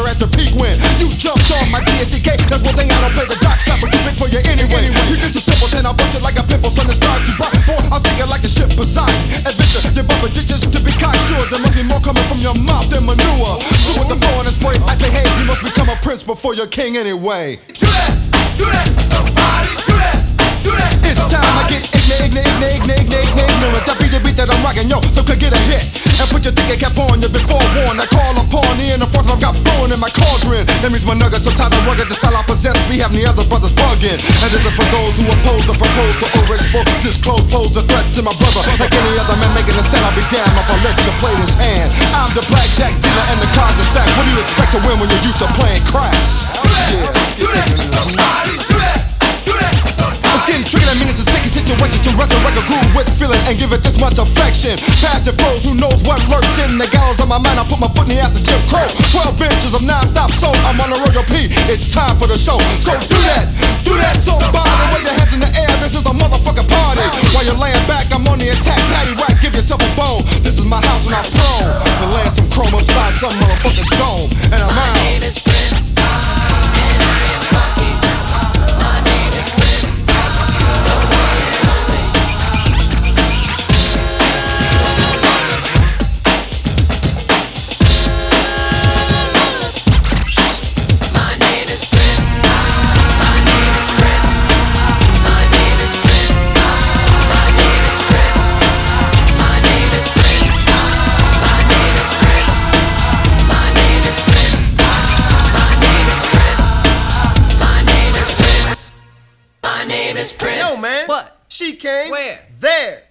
at the peak when you jumped on my DSCK. That's one thing I don't play the dots, got what you fit for you anyway. You're just a simpleton, I bust it like a pimple, son, it starts to bright. Boy, I'll sing it like the ship Poseidon. Adventure, you're bumping ditches to be kind, sure. There must be more coming from your mouth than manure. So with the flow and the spray, I say, hey, you must become a prince before you're king anyway. Do that, somebody do that, do that. It's time I get ignorant. That beat the beat that I'm rocking, yo, so could get a hit. And put your thinking cap on, you've been forewarned. I call upon the inner force I've got blowing in my cauldron. That means my nuggets, sometimes I rugged. The style I possess, we have the other brothers bugging. And this is for those who oppose the proposal to overexpose. Disclose, pose the threat to my brother. Like any other man making a stand, I'll be damned if I let you play this hand. I'm the blackjack dealer and the cards are stacked. What do you expect to win when you're used to playing craps? Do that, somebody do that, do that. It's getting tricky, that means it's a sticky situation to resurrect a groove with feeling and give it this much affection. Past it flows, who knows what lurks in the gallows of my mind. I put my foot in the ass of Jim Crow. 12 inches of non-stop soul, I'm on a royal P. It's time for the show, so do that, somebody. Wave your hands in the air, this is a motherfucking party. While you're laying back, I'm on the attack. Patty whack, give yourself a bone. This is my house and I'm prone to land some chrome upside some motherfucker's dome. And I'm out. My name is Prince, and I am funky. My name is Prince, the one and only. My name is Prince, my name is Prince, my name is Prince, my name is Prince, my name is Prince, my name is Prince, my name is Prince, my name is Prince, my name is Prince, my name is Prince. Yo, man. What? She came. Where? There.